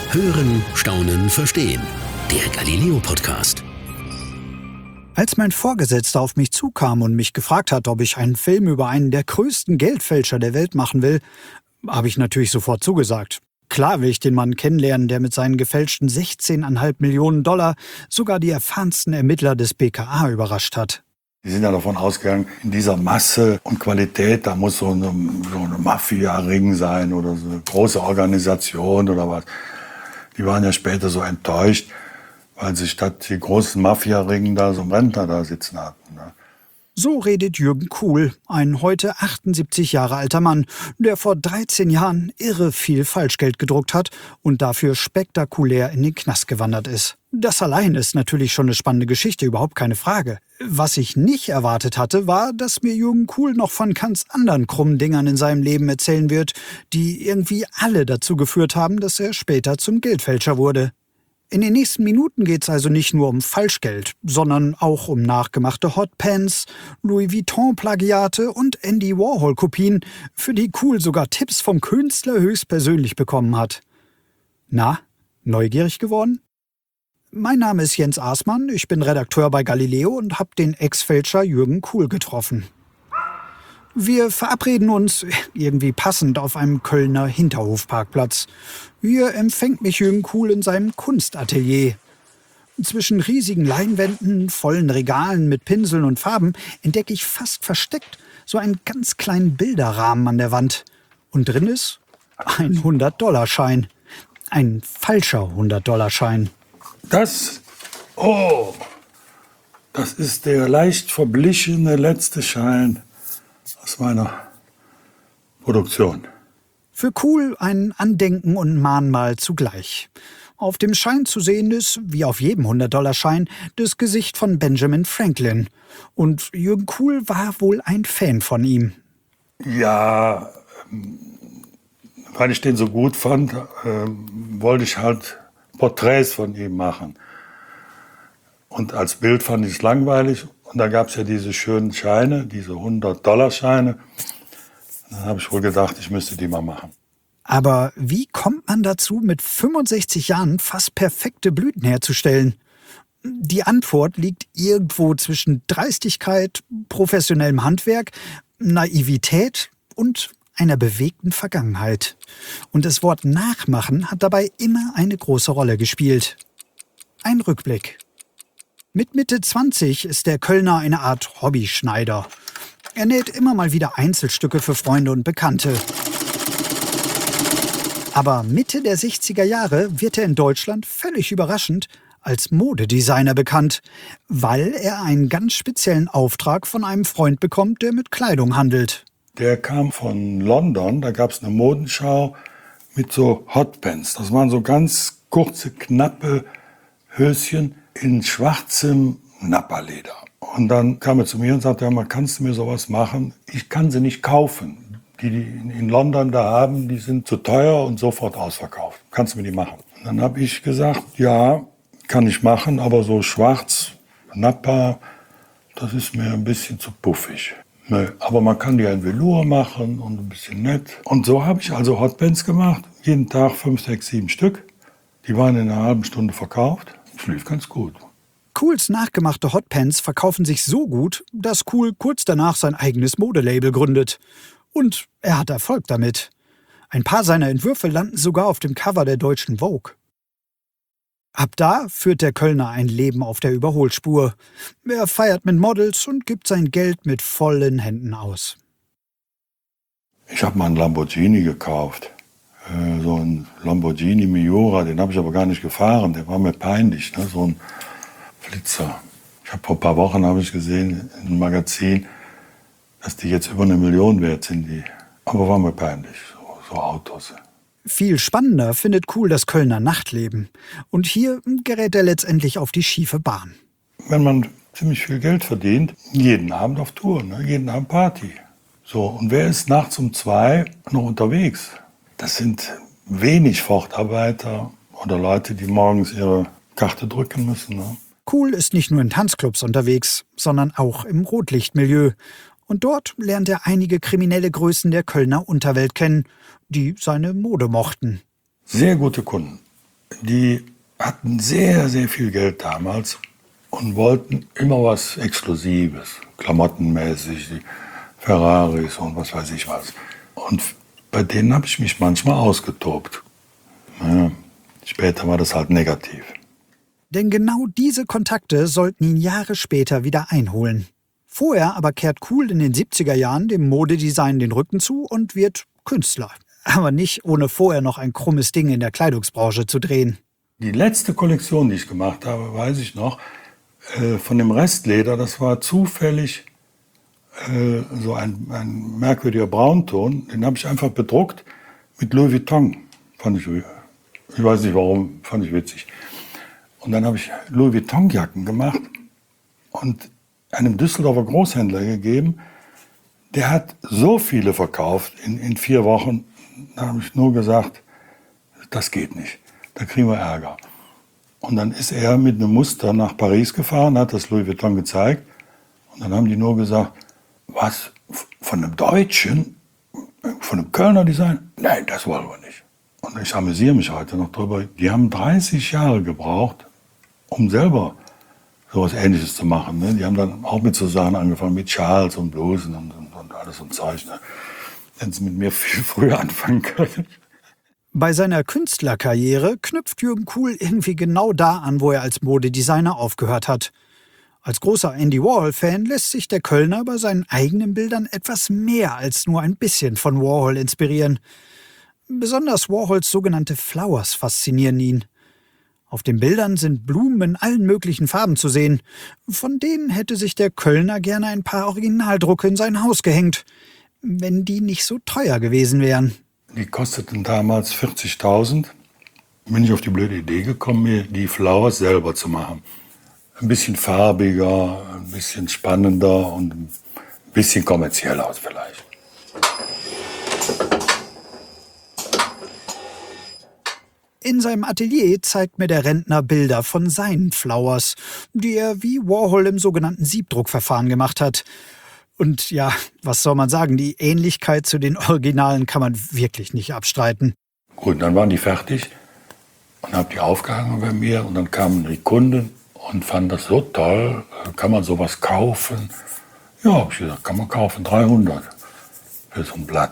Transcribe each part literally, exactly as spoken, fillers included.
Hören, Staunen, Verstehen. Der Galileo-Podcast. Als mein Vorgesetzter auf mich zukam und mich gefragt hat, ob ich einen Film über einen der größten Geldfälscher der Welt machen will, habe ich natürlich sofort zugesagt. Klar will ich den Mann kennenlernen, der mit seinen gefälschten sechzehn Komma fünf Millionen Dollar sogar die erfahrensten Ermittler des B K A überrascht hat. Die sind ja davon ausgegangen, in dieser Masse und Qualität, da muss so eine, so eine Mafia-Ring sein oder so eine große Organisation oder was. Die waren ja später so enttäuscht, weil sie statt die großen Mafia-Ringen da so einen Rentner da sitzen hatten. Ne? So redet Jürgen Kuhl, ein heute achtundsiebzig Jahre alter Mann, der vor dreizehn Jahren irre viel Falschgeld gedruckt hat und dafür spektakulär in den Knast gewandert ist. Das allein ist natürlich schon eine spannende Geschichte, überhaupt keine Frage. Was ich nicht erwartet hatte, war, dass mir Jürgen Kuhl noch von ganz anderen krummen Dingern in seinem Leben erzählen wird, die irgendwie alle dazu geführt haben, dass er später zum Geldfälscher wurde. In den nächsten Minuten geht es also nicht nur um Falschgeld, sondern auch um nachgemachte Hotpants, Louis Vuitton-Plagiate und Andy Warhol-Kopien, für die Kuhl sogar Tipps vom Künstler höchstpersönlich bekommen hat. Na, neugierig geworden? Mein Name ist Jens Aßmann, ich bin Redakteur bei Galileo und habe den Ex-Fälscher Jürgen Kuhl getroffen. Wir verabreden uns, irgendwie passend, auf einem Kölner Hinterhofparkplatz. Hier empfängt mich Jürgen Kuhl in seinem Kunstatelier. Zwischen riesigen Leinwänden, vollen Regalen mit Pinseln und Farben entdecke ich fast versteckt so einen ganz kleinen Bilderrahmen an der Wand. Und drin ist ein hundert-Dollar-Schein. Ein falscher hundert-Dollar-Schein. Das, oh, das ist der leicht verblichene letzte Schein aus meiner Produktion. Für Kuhl ein Andenken und Mahnmal zugleich. Auf dem Schein zu sehen ist, wie auf jedem hundert-Dollar-Schein, das Gesicht von Benjamin Franklin. Und Jürgen Kuhl war wohl ein Fan von ihm. Ja, weil ich den so gut fand, äh, wollte ich halt Porträts von ihm machen. Und als Bild fand ich es langweilig. Und da gab es ja diese schönen Scheine, diese hundert-Dollar-Scheine. Dann habe ich wohl gedacht, ich müsste die mal machen. Aber wie kommt man dazu, mit fünfundsechzig Jahren fast perfekte Blüten herzustellen? Die Antwort liegt irgendwo zwischen Dreistigkeit, professionellem Handwerk, Naivität und einer bewegten Vergangenheit. Und das Wort Nachmachen hat dabei immer eine große Rolle gespielt. Ein Rückblick. Mit Mitte zwanzig ist der Kölner eine Art Hobbyschneider. Er näht immer mal wieder Einzelstücke für Freunde und Bekannte. Aber Mitte der sechziger Jahre wird er in Deutschland völlig überraschend als Modedesigner bekannt, weil er einen ganz speziellen Auftrag von einem Freund bekommt, der mit Kleidung handelt. Der kam von London, da gab es eine Modenschau mit so Hotpants. Das waren so ganz kurze, knappe Höschen in schwarzem Napperleder. Und dann kam er zu mir und sagte, ja, man kannst du mir sowas machen? Ich kann sie nicht kaufen. Die, die in London da haben, die sind zu teuer und sofort ausverkauft. Kannst du mir die machen? Und dann habe ich gesagt, ja, kann ich machen, aber so schwarz, Napper, das ist mir ein bisschen zu puffig. Nö, aber man kann die in Velour machen und ein bisschen nett. Und so habe ich also Hotpants gemacht. Jeden Tag fünf, sechs, sieben Stück. Die waren in einer halben Stunde verkauft. Das lief ganz gut. Kuhls nachgemachte Hotpants verkaufen sich so gut, dass Kuhl kurz danach sein eigenes Modelabel gründet. Und er hat Erfolg damit. Ein paar seiner Entwürfe landen sogar auf dem Cover der deutschen Vogue. Ab da führt der Kölner ein Leben auf der Überholspur. Er feiert mit Models und gibt sein Geld mit vollen Händen aus. Ich habe mal einen Lamborghini gekauft. Äh, so ein Lamborghini Miura, den habe ich aber gar nicht gefahren. Der war mir peinlich, ne? So ein Flitzer. Ich habe vor ein paar Wochen habe ich gesehen in einem Magazin, dass die jetzt über eine Million wert sind. Die. Aber war mir peinlich, so, so Autos. Viel spannender findet Kuhl das Kölner Nachtleben. Und hier gerät er letztendlich auf die schiefe Bahn. Wenn man ziemlich viel Geld verdient, jeden Abend auf Tour, ne? Jeden Abend Party. So, und wer ist nachts um zwei noch unterwegs? Das sind wenig Fortarbeiter oder Leute, die morgens ihre Karte drücken müssen. Ne? Kuhl ist nicht nur in Tanzclubs unterwegs, sondern auch im Rotlichtmilieu. Und dort lernt er einige kriminelle Größen der Kölner Unterwelt kennen, die seine Mode mochten. Sehr gute Kunden. die hatten sehr, sehr viel Geld damals und wollten immer was Exklusives, klamottenmäßig, die Ferraris und was weiß ich was. Und bei denen habe ich mich manchmal ausgetobt. Naja, später war das halt negativ. Denn genau diese Kontakte sollten ihn Jahre später wieder einholen. Vorher aber kehrt Cool in den siebziger Jahren dem Modedesign den Rücken zu und wird Künstler. Aber nicht ohne vorher noch ein krummes Ding in der Kleidungsbranche zu drehen. Die letzte Kollektion, die ich gemacht habe, weiß ich noch, äh, von dem Restleder, das war zufällig äh, so ein, ein merkwürdiger Braunton. Den habe ich einfach bedruckt mit Louis Vuitton. Fand ich, ich weiß nicht warum, fand ich witzig. Und dann habe ich Louis Vuitton-Jacken gemacht und einem Düsseldorfer Großhändler gegeben. Der hat so viele verkauft in, in vier Wochen. Da habe ich nur gesagt, das geht nicht, da kriegen wir Ärger. Und dann ist er mit einem Muster nach Paris gefahren, hat das Louis Vuitton gezeigt. Und dann haben die nur gesagt, was, von einem Deutschen, von einem Kölner Design? Nein, das wollen wir nicht. Und ich amüsiere mich heute noch drüber. Die haben dreißig Jahre gebraucht, um selber sowas Ähnliches zu machen. Ne? Die haben dann auch mit so Sachen angefangen, mit Schals und Blusen und, und, und alles und Zeug. Ne? Hätten sie mit mir viel früher anfangen können. Bei seiner Künstlerkarriere knüpft Jürgen Kuhl irgendwie genau da an, wo er als Modedesigner aufgehört hat. Als großer Andy Warhol-Fan lässt sich der Kölner bei seinen eigenen Bildern etwas mehr als nur ein bisschen von Warhol inspirieren. Besonders Warhols sogenannte Flowers faszinieren ihn. Auf den Bildern sind Blumen in allen möglichen Farben zu sehen. Von denen hätte sich der Kölner gerne ein paar Originaldrucke in sein Haus gehängt, wenn die nicht so teuer gewesen wären. Die kosteten damals vierzigtausend. Bin ich auf die blöde Idee gekommen, mir die Flowers selber zu machen. Ein bisschen farbiger, ein bisschen spannender und ein bisschen kommerziell aus vielleicht. In seinem Atelier zeigt mir der Rentner Bilder von seinen Flowers, die er wie Warhol im sogenannten Siebdruckverfahren gemacht hat. Und ja, was soll man sagen, die Ähnlichkeit zu den Originalen kann man wirklich nicht abstreiten. Gut, dann waren die fertig und habe die aufgehangen bei mir und dann kamen die Kunden und fanden das so toll, kann man sowas kaufen? Ja, habe ich gesagt, kann man kaufen, dreihundert für so ein Blatt.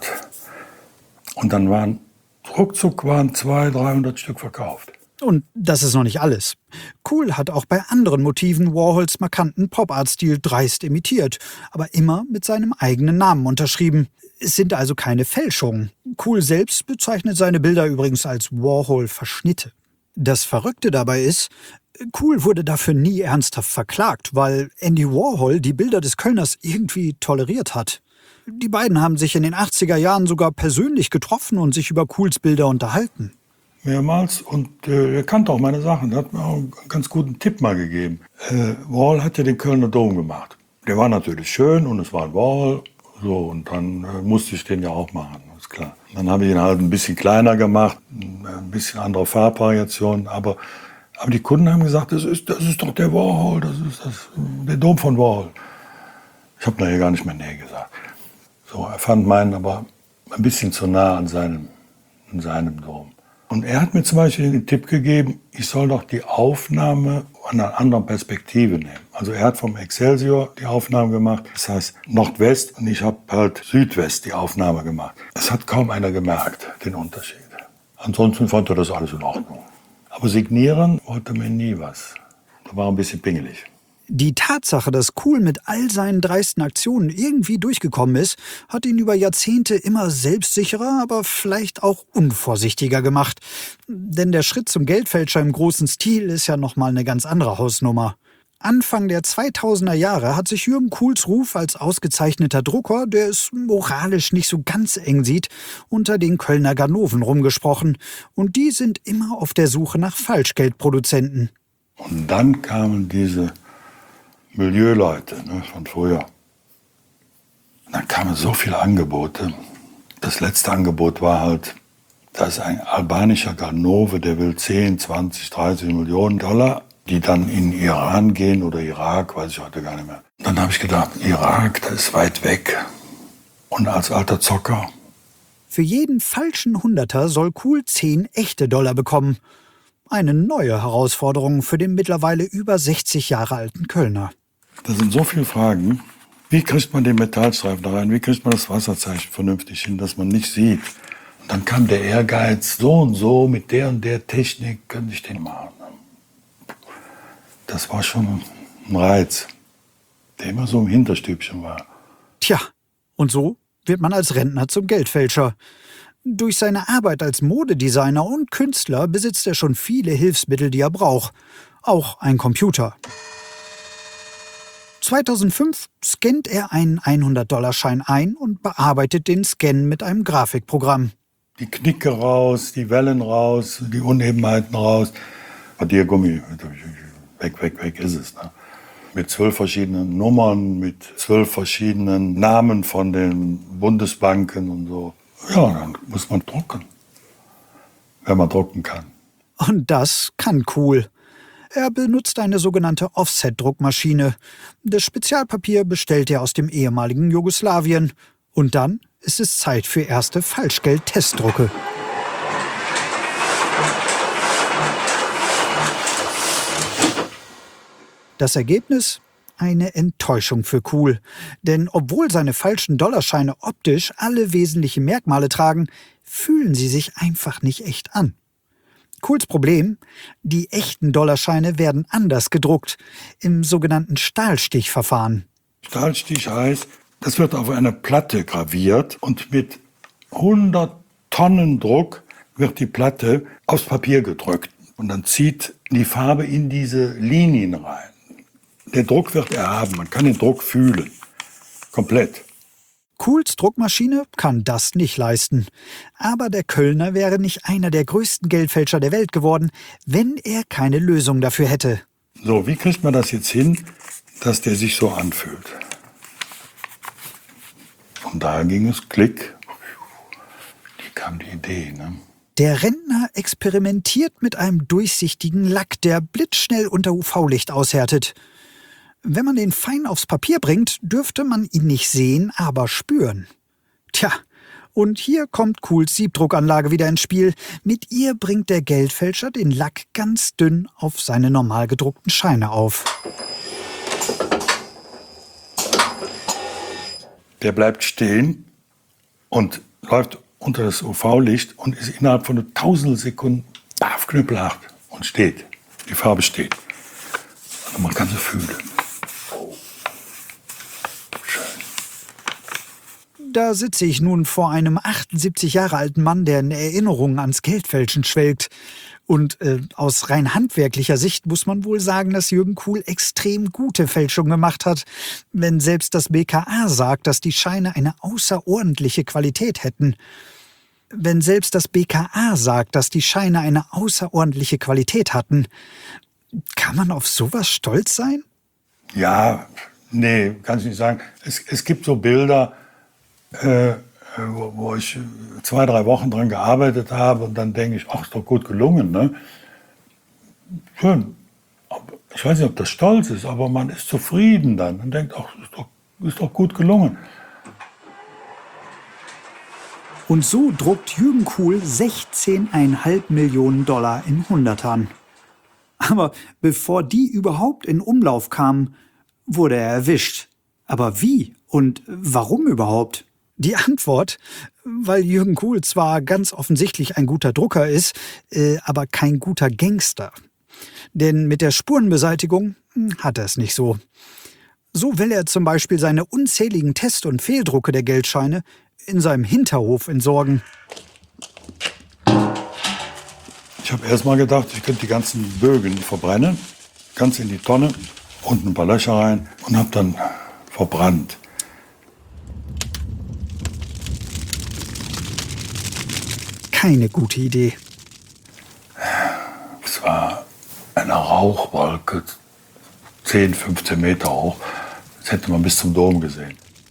Und dann waren, ruckzuck waren zweihundert, dreihundert Stück verkauft. Und das ist noch nicht alles. Kuhl hat auch bei anderen Motiven Warhols markanten Pop-Art-Stil dreist imitiert, aber immer mit seinem eigenen Namen unterschrieben. Es sind also keine Fälschungen. Kuhl selbst bezeichnet seine Bilder übrigens als Warhol-Verschnitte. Das Verrückte dabei ist, Kuhl wurde dafür nie ernsthaft verklagt, weil Andy Warhol die Bilder des Kölners irgendwie toleriert hat. Die beiden haben sich in den achtziger Jahren sogar persönlich getroffen und sich über Kuhls Bilder unterhalten. Mehrmals und äh, er kannte auch meine Sachen. Er hat mir auch einen ganz guten Tipp mal gegeben. Äh, Warhol hat ja den Kölner Dom gemacht. Der war natürlich schön und es war ein Warhol. So, und dann äh, musste ich den ja auch machen, ist klar. Dann habe ich ihn halt ein bisschen kleiner gemacht, ein bisschen andere Farbvariation. Aber, aber die Kunden haben gesagt, das ist, das ist doch der Warhol, das ist das, der Dom von Warhol. Ich habe nachher gar nicht mehr Nähe gesagt. So, er fand meinen aber ein bisschen zu nah an seinem, an seinem Dom. Und er hat mir zum Beispiel den Tipp gegeben, ich soll doch die Aufnahme an einer anderen Perspektive nehmen. Also er hat vom Excelsior die Aufnahme gemacht, das heißt Nordwest, und ich habe halt Südwest die Aufnahme gemacht. Es hat kaum einer gemerkt, den Unterschied. Ansonsten fand er das alles in Ordnung. Aber signieren wollte mir nie was. Da war ein bisschen pingelig. Die Tatsache, dass Kuhl mit all seinen dreisten Aktionen irgendwie durchgekommen ist, hat ihn über Jahrzehnte immer selbstsicherer, aber vielleicht auch unvorsichtiger gemacht. Denn der Schritt zum Geldfälscher im großen Stil ist ja nochmal eine ganz andere Hausnummer. Anfang der zweitausender Jahre hat sich Jürgen Kuhls Ruf als ausgezeichneter Drucker, der es moralisch nicht so ganz eng sieht, unter den Kölner Ganoven rumgesprochen. Und die sind immer auf der Suche nach Falschgeldproduzenten. Und dann kamen diese Milieuleute, ne, von früher. Dann kamen so viele Angebote. Das letzte Angebot war halt, da ist ein albanischer Ganove, der will zehn, zwanzig, dreißig Millionen Dollar, die dann in Iran gehen oder Irak, weiß ich heute gar nicht mehr. Dann habe ich gedacht, Irak, das ist weit weg. Und als alter Zocker. Für jeden falschen Hunderter soll Kuhl zehn echte Dollar bekommen. Eine neue Herausforderung für den mittlerweile über sechzig Jahre alten Kölner. Das sind so viele Fragen. Wie kriegt man den Metallstreifen da rein? Wie kriegt man das Wasserzeichen vernünftig hin, dass man nicht sieht? Und dann kam der Ehrgeiz, so und so, mit der und der Technik könnte ich den machen. Das war schon ein Reiz, der immer so im Hinterstübchen war. Tja, und so wird man als Rentner zum Geldfälscher. Durch seine Arbeit als Modedesigner und Künstler besitzt er schon viele Hilfsmittel, die er braucht. Auch ein Computer. zweitausendfünf scannt er einen hundert-Dollar-Schein ein und bearbeitet den Scan mit einem Grafikprogramm. Die Knicke raus, die Wellen raus, die Unebenheiten raus. Radiergummi, weg, weg, weg ist es. Ne? Mit zwölf verschiedenen Nummern, mit zwölf verschiedenen Namen von den Bundesbanken und so. Ja, dann muss man drucken, wenn man drucken kann. Und das kann Kuhl. Er benutzt eine sogenannte Offset-Druckmaschine. Das Spezialpapier bestellt er aus dem ehemaligen Jugoslawien. Und dann ist es Zeit für erste Falschgeld-Testdrucke. Das Ergebnis? Eine Enttäuschung für Kuhl. Denn obwohl seine falschen Dollarscheine optisch alle wesentlichen Merkmale tragen, fühlen sie sich einfach nicht echt an. Kuhls Problem? Die echten Dollarscheine werden anders gedruckt, im sogenannten Stahlstichverfahren. Stahlstich heißt, das wird auf eine Platte graviert und mit hundert Tonnen Druck wird die Platte aufs Papier gedrückt. Und dann zieht die Farbe in diese Linien rein. Der Druck wird erhaben, man kann den Druck fühlen. Komplett. Kuhls Druckmaschine kann das nicht leisten. Aber der Kölner wäre nicht einer der größten Geldfälscher der Welt geworden, wenn er keine Lösung dafür hätte. So, wie kriegt man das jetzt hin, dass der sich so anfühlt? Und da ging es, Klick, die kam die Idee, ne? Der Rentner experimentiert mit einem durchsichtigen Lack, der blitzschnell unter U V-Licht aushärtet. Wenn man den fein aufs Papier bringt, dürfte man ihn nicht sehen, aber spüren. Tja, und hier kommt Kuhls Siebdruckanlage wieder ins Spiel. Mit ihr bringt der Geldfälscher den Lack ganz dünn auf seine normal gedruckten Scheine auf. Der bleibt stehen und läuft unter das U V-Licht und ist innerhalb von einer Tausendsekunden baff, knüppelhart und steht. Die Farbe steht. Also man kann sie fühlen. Da sitze ich nun vor einem achtundsiebzig Jahre alten Mann, der in Erinnerungen ans Geldfälschen schwelgt. Und äh, aus rein handwerklicher Sicht muss man wohl sagen, dass Jürgen Kuhl extrem gute Fälschungen gemacht hat. Wenn selbst das B K A sagt, dass die Scheine eine außerordentliche Qualität hätten. Wenn selbst das B K A sagt, dass die Scheine eine außerordentliche Qualität hatten. Kann man auf sowas stolz sein? Ja, nee, kann ich nicht sagen. Es, es gibt so Bilder, Äh, wo, wo ich zwei, drei Wochen dran gearbeitet habe und dann denke ich, ach, ist doch gut gelungen, ne? Schön. Ich weiß nicht, ob das stolz ist, aber man ist zufrieden dann und denkt, ach, ist doch, ist doch gut gelungen. Und so druckt Jürgen Kuhl sechzehn Komma fünf Millionen Dollar in Hundertern. Aber bevor die überhaupt in Umlauf kamen, wurde er erwischt. Aber wie und warum überhaupt? Die Antwort, weil Jürgen Kuhl zwar ganz offensichtlich ein guter Drucker ist, äh, aber kein guter Gangster. Denn mit der Spurenbeseitigung hat er es nicht so. So will er zum Beispiel seine unzähligen Test- und Fehldrucke der Geldscheine in seinem Hinterhof entsorgen. Ich habe erst mal gedacht, ich könnte die ganzen Bögen verbrennen, ganz in die Tonne, unten ein paar Löcher rein und habe dann verbrannt. Keine gute Idee. Es war eine Rauchwolke, zehn, fünfzehn Meter hoch. Das hätte man bis zum Dom gesehen.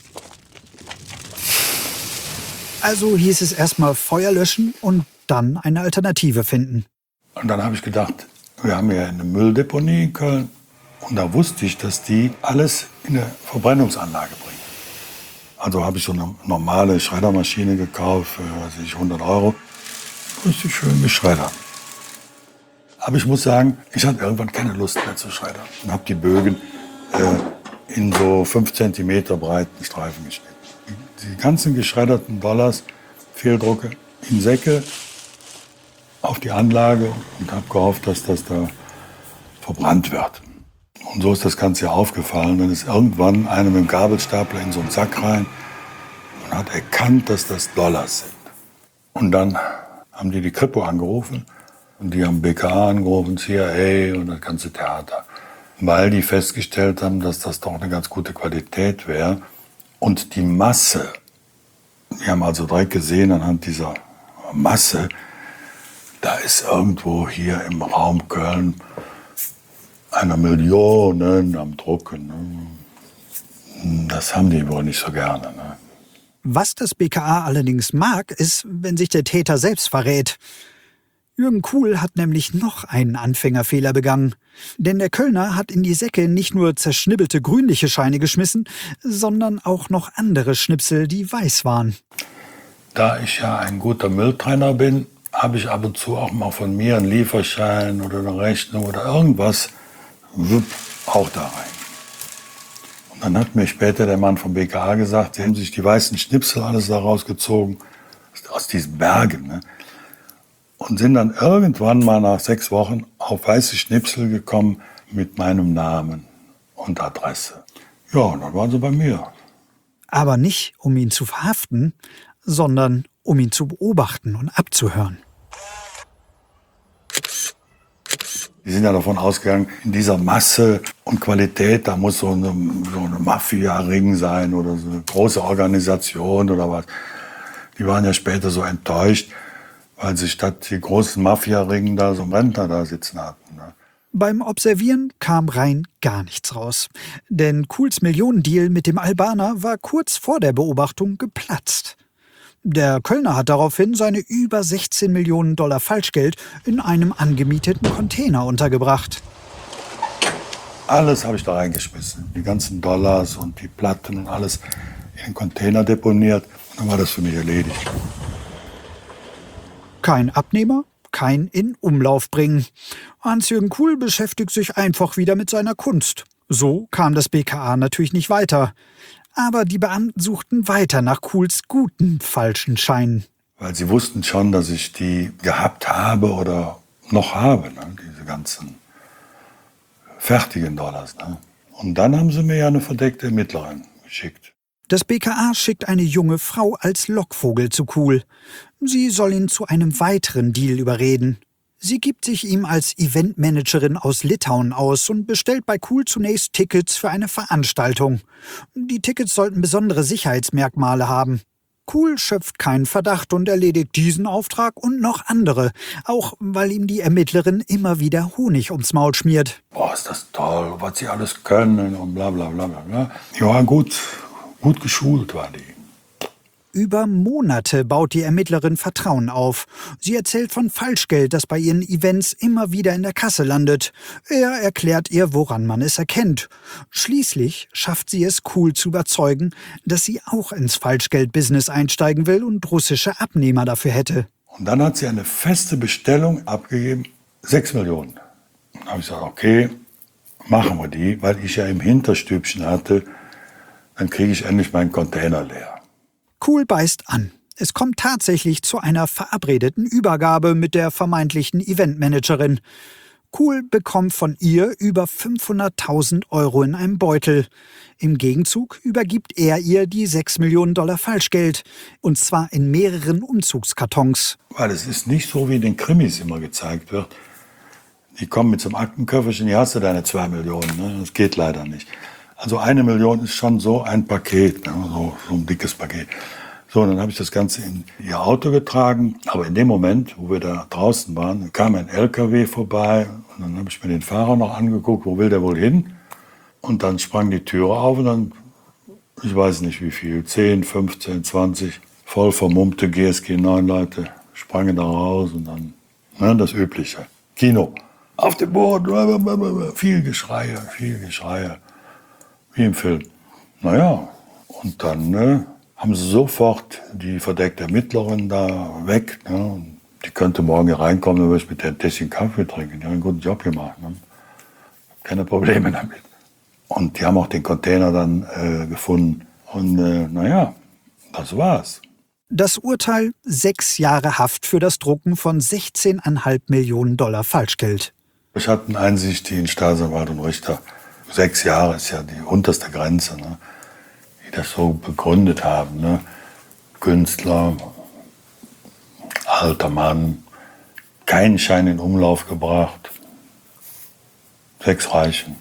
Also hieß es erstmal Feuer löschen und dann eine Alternative finden. Und dann habe ich gedacht, wir haben ja eine Mülldeponie in Köln. Und da wusste ich, dass die alles in eine Verbrennungsanlage bringen. Also habe ich so eine normale Schreddermaschine gekauft für weiß ich, hundert Euro. Richtig schön geschreddert. Aber ich muss sagen, ich hatte irgendwann keine Lust mehr zu schreddern. Und habe die Bögen äh, in so fünf Zentimeter breiten Streifen geschnitten. Die ganzen geschredderten Dollars, Fehldrucke, in Säcke auf die Anlage und habe gehofft, dass das da verbrannt wird. Und so ist das Ganze ja aufgefallen. Dann ist irgendwann einer mit dem Gabelstapler in so einen Sack rein und hat erkannt, dass das Dollars sind. Und dann haben die die Kripo angerufen und die haben B K A angerufen, C I A und das ganze Theater. Weil die festgestellt haben, dass das doch eine ganz gute Qualität wäre. Und die Masse, die haben also direkt gesehen anhand dieser Masse, da ist irgendwo hier im Raum Köln einer Million am Drucken. Ne? Das haben die wohl nicht so gerne. Ne? Was das B K A allerdings mag, ist, wenn sich der Täter selbst verrät. Jürgen Kuhl hat nämlich noch einen Anfängerfehler begangen. Denn der Kölner hat in die Säcke nicht nur zerschnibbelte grünliche Scheine geschmissen, sondern auch noch andere Schnipsel, die weiß waren. Da ich ja ein guter Mülltrenner bin, habe ich ab und zu auch mal von mir einen Lieferschein oder eine Rechnung oder irgendwas wupp, auch da rein. Und dann hat mir später der Mann vom B K A gesagt, sie haben sich die weißen Schnipsel alles da rausgezogen, aus diesen Bergen. Ne? Und sind dann irgendwann mal nach sechs Wochen auf weiße Schnipsel gekommen mit meinem Namen und Adresse. Ja, und dann waren sie bei mir. Aber nicht, um ihn zu verhaften, sondern um ihn zu beobachten und abzuhören. Die sind ja davon ausgegangen, in dieser Masse und Qualität, da muss so eine, so eine Mafia-Ring sein oder so eine große Organisation oder was. Die waren ja später so enttäuscht, weil sie statt die großen Mafia-Ringen da so einen Rentner da sitzen hatten. Ne? Beim Observieren kam rein gar nichts raus. Denn Kuhls Millionendeal mit dem Albaner war kurz vor der Beobachtung geplatzt. Der Kölner hat daraufhin seine über sechzehn Millionen Dollar Falschgeld in einem angemieteten Container untergebracht. Alles habe ich da reingeschmissen. Die ganzen Dollars und die Platten und alles in den Container deponiert. Und dann war das für mich erledigt. Kein Abnehmer, kein in Umlauf bringen. Hans-Jürgen Kuhl beschäftigt sich einfach wieder mit seiner Kunst. So kam das B K A natürlich nicht weiter. Aber die Beamten suchten weiter nach Kuhls guten falschen Scheinen. Weil sie wussten schon, dass ich die gehabt habe oder noch habe, ne? Diese ganzen fertigen Dollars. Ne? Und dann haben sie mir ja eine verdeckte Ermittlerin geschickt. Das B K A schickt eine junge Frau als Lockvogel zu Kuhl. Sie soll ihn zu einem weiteren Deal überreden. Sie gibt sich ihm als Eventmanagerin aus Litauen aus und bestellt bei Kuhl zunächst Tickets für eine Veranstaltung. Die Tickets sollten besondere Sicherheitsmerkmale haben. Kuhl schöpft keinen Verdacht und erledigt diesen Auftrag und noch andere, auch weil ihm die Ermittlerin immer wieder Honig ums Maul schmiert. Boah, ist das toll, was sie alles können und bla bla bla bla. Ja, gut, gut geschult war die. Über Monate baut die Ermittlerin Vertrauen auf. Sie erzählt von Falschgeld, das bei ihren Events immer wieder in der Kasse landet. Er erklärt ihr, woran man es erkennt. Schließlich schafft sie es, Kuhl zu überzeugen, dass sie auch ins Falschgeld-Business einsteigen will und russische Abnehmer dafür hätte. Und dann hat sie eine feste Bestellung abgegeben, sechs Millionen. Dann habe ich gesagt, okay, machen wir die, weil ich ja im Hinterstübchen hatte, dann kriege ich endlich meinen Container leer. Kuhl beißt an. Es kommt tatsächlich zu einer verabredeten Übergabe mit der vermeintlichen Eventmanagerin. Kuhl bekommt von ihr über fünfhunderttausend Euro in einem Beutel. Im Gegenzug übergibt er ihr die sechs Millionen Dollar Falschgeld. Und zwar in mehreren Umzugskartons. Weil es ist nicht so, wie in den Krimis immer gezeigt wird. Die kommen mit so einem Aktenköfferchen, hier hast du deine zwei Millionen. Ne? Das geht leider nicht. Also eine Million ist schon so ein Paket, ne? so, so ein dickes Paket. So, dann habe ich das Ganze in ihr Auto getragen. Aber in dem Moment, wo wir da draußen waren, kam ein L K W vorbei. Und dann habe ich mir den Fahrer noch angeguckt, wo will der wohl hin? Und dann sprang die Türe auf und dann, ich weiß nicht wie viel, zehn, fünfzehn, zwanzig voll vermummte G S G neun Leute sprangen da raus und dann ne, das Übliche. Kino. Auf dem Boden, viel Geschreie, viel Geschreie. Wie im Film. Naja, und dann ne, haben sie sofort die verdeckte Ermittlerin da weg. Ne, und Die könnte morgen hier reinkommen, dann würde ich mit der ein Tässchen Kaffee trinken. Die haben einen guten Job gemacht. Ne? Keine Probleme damit. Und die haben auch den Container dann äh, gefunden. Und äh, naja, das war's. Das Urteil: sechs Jahre Haft für das Drucken von sechzehn Komma fünf Millionen Dollar Falschgeld. Ich hatte eine Einsicht, die in Staatsanwalt und Richter, sechs Jahre ist ja die unterste Grenze, ne? Die das so begründet haben. Ne? Künstler, alter Mann, keinen Schein in Umlauf gebracht, sechs reichen.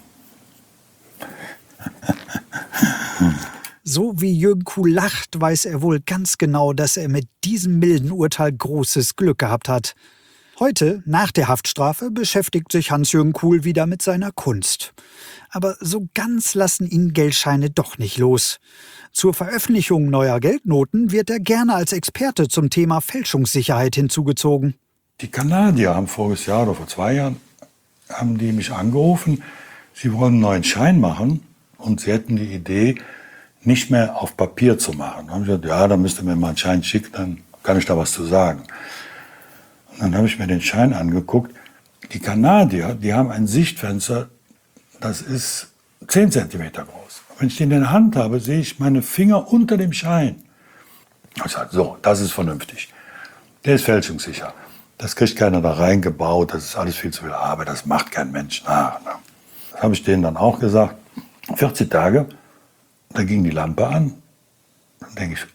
So wie Jürgen Kuhl lacht, weiß er wohl ganz genau, dass er mit diesem milden Urteil großes Glück gehabt hat. Heute, nach der Haftstrafe, beschäftigt sich Hans-Jürgen Kuhl wieder mit seiner Kunst. Aber so ganz lassen ihn Geldscheine doch nicht los. Zur Veröffentlichung neuer Geldnoten wird er gerne als Experte zum Thema Fälschungssicherheit hinzugezogen. Die Kanadier haben voriges Jahr oder vor zwei Jahren haben die mich angerufen, sie wollen einen neuen Schein machen und sie hätten die Idee, nicht mehr auf Papier zu machen. Dann habe ich gesagt, ja, dann müsst ihr mir mal einen Schein schicken, dann kann ich da was zu sagen. Und dann habe ich mir den Schein angeguckt. Die Kanadier, die haben ein Sichtfenster, das ist zehn Zentimeter groß. Wenn ich den in der Hand habe, sehe ich meine Finger unter dem Schein. Ich habe gesagt, so, das ist vernünftig. Der ist fälschungssicher. Das kriegt keiner da reingebaut, das ist alles viel zu viel Arbeit, das macht kein Mensch nach. Ne? Das habe ich denen dann auch gesagt. vierzig Tage, da ging die Lampe an. Dann denke ich,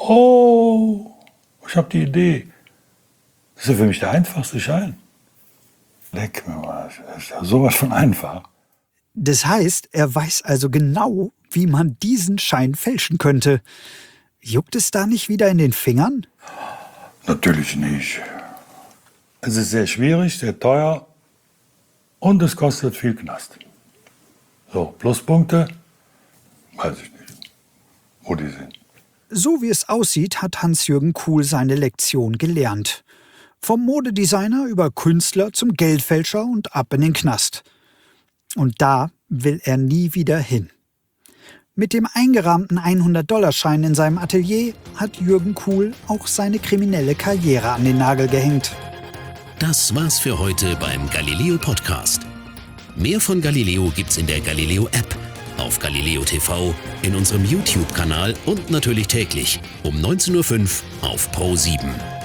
oh, ich habe die Idee. Das ist ja für mich der einfachste Schein. Leck mir mal, das ist ja sowas von einfach. Das heißt, er weiß also genau, wie man diesen Schein fälschen könnte. Juckt es da nicht wieder in den Fingern? Natürlich nicht. Es ist sehr schwierig, sehr teuer und es kostet viel Knast. So, Pluspunkte, weiß ich nicht, wo die sind. So wie es aussieht, hat Hans-Jürgen Kuhl seine Lektion gelernt. Vom Modedesigner über Künstler zum Geldfälscher und ab in den Knast. Und da will er nie wieder hin. Mit dem eingerahmten hundert-Dollar-Schein in seinem Atelier hat Jürgen Kuhl auch seine kriminelle Karriere an den Nagel gehängt. Das war's für heute beim Galileo Podcast. Mehr von Galileo gibt's in der Galileo App, auf Galileo T V, in unserem YouTube-Kanal und natürlich täglich um neunzehn Uhr fünf auf Pro sieben.